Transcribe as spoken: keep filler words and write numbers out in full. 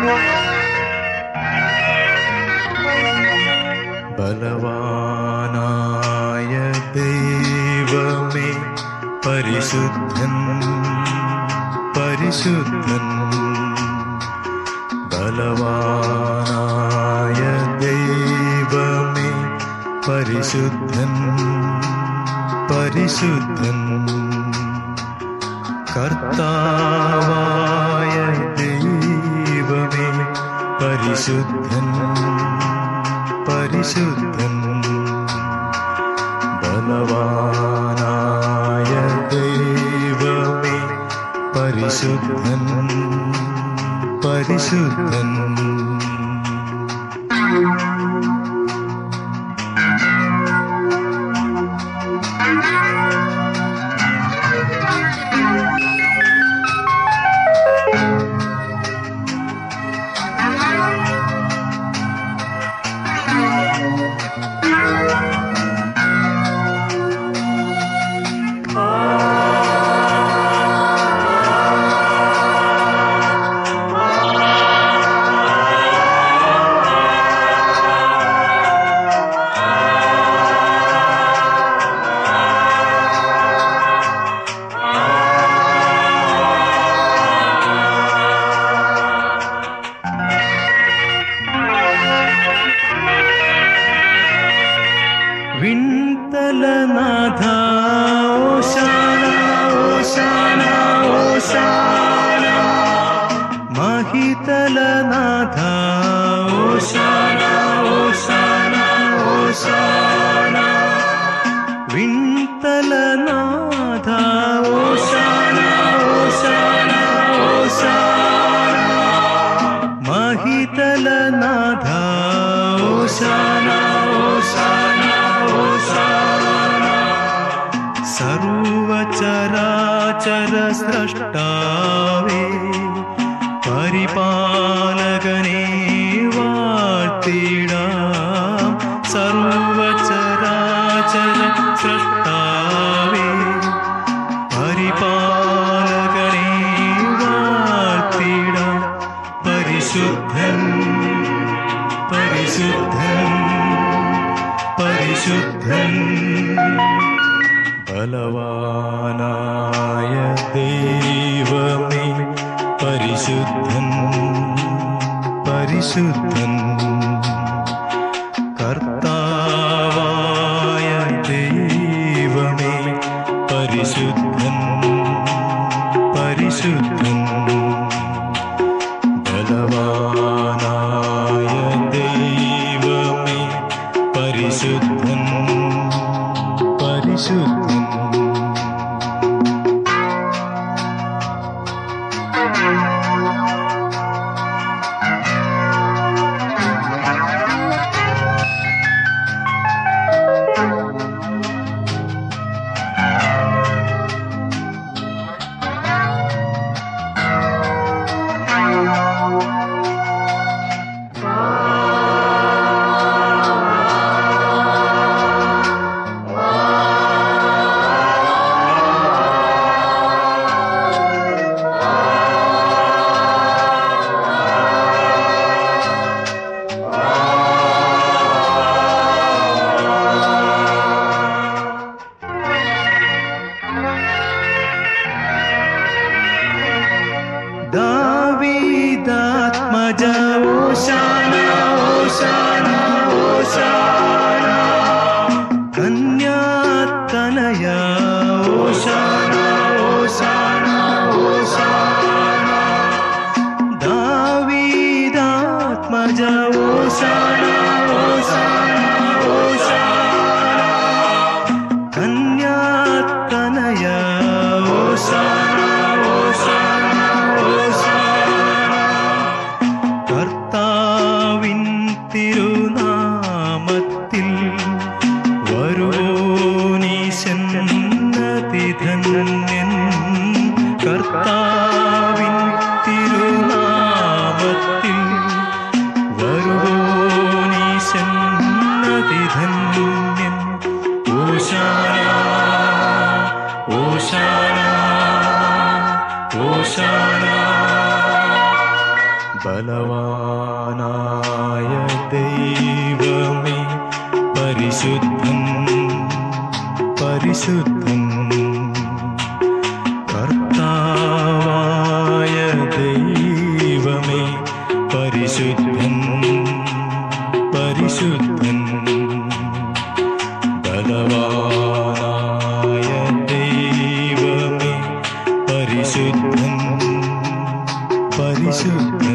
ബലവാനായ ദൈവമേ പരിശുദ്ധൻ പരിശുദ്ധൻ. ബലവാനായ ദൈവമേ പരിശുദ്ധൻ പരിശുദ്ധൻ. കർത്താവായ ദൈവമേ പരിശുദ്ധൻ പരിശുദ്ധൻ. ബലവാനായ ദൈവമേ പരിശുദ്ധൻ പരിശുദ്ധൻ. വിൺതലനാഥ ഓശാന ഓശാന ഓശാന. മഹിതലനാഥ ഓശാന ഓശാന ഓശാന. വിൺതലനാഥ ഓശാന ഓശാന ഓശാന. മഹിതലനാഥ ഓശാന ഓശാന ഓശാന. സർവചരാചര സ്രഷ്ടാവേ പരിപാലകനേ വാഴ്ത്തിടാം. സർവചരാചര സ്രഷ്ടാവേ പരിപാലകനേ വാഴ്ത്തിടാം. പരിശുദ്ധൻ പരിശുദ്ധൻ പരിശുദ്ധൻ. ബലവാനായ ദൈവമേ പരിശുദ്ധൻ പരിശുദ്ധൻ. കർത്താവായ ദൈവമേ പരിശുദ്ധൻ പരിശുദ്ധൻ. ബലവാനായ ദൈവമേ പരിശുദ്ധൻ പരിശുദ്ധൻ. ദാവീദാത്മജ ഓശാന ഓശാന ഓശാന. കന്യാതനയ ഓശാന ഓശാന ഓശാന. ദാവീദാത്മജ ഓശാന ഓശാന ഓശാന. കന്യാതനയ ഓശാന ഓശാന ഓശാന. കർത്താവിൻ തിരു ബലവാനായ ദൈവമേ പരിശുദ്ധൻ പരിശുദ്ധൻ കർത്താവായ ദൈവമേ പരിശുദ്ധൻ പരിശുദ്ധൻ ബലവാനായ ദൈവമേ പരിശുദ്ധൻ പരിശുദ്ധൻ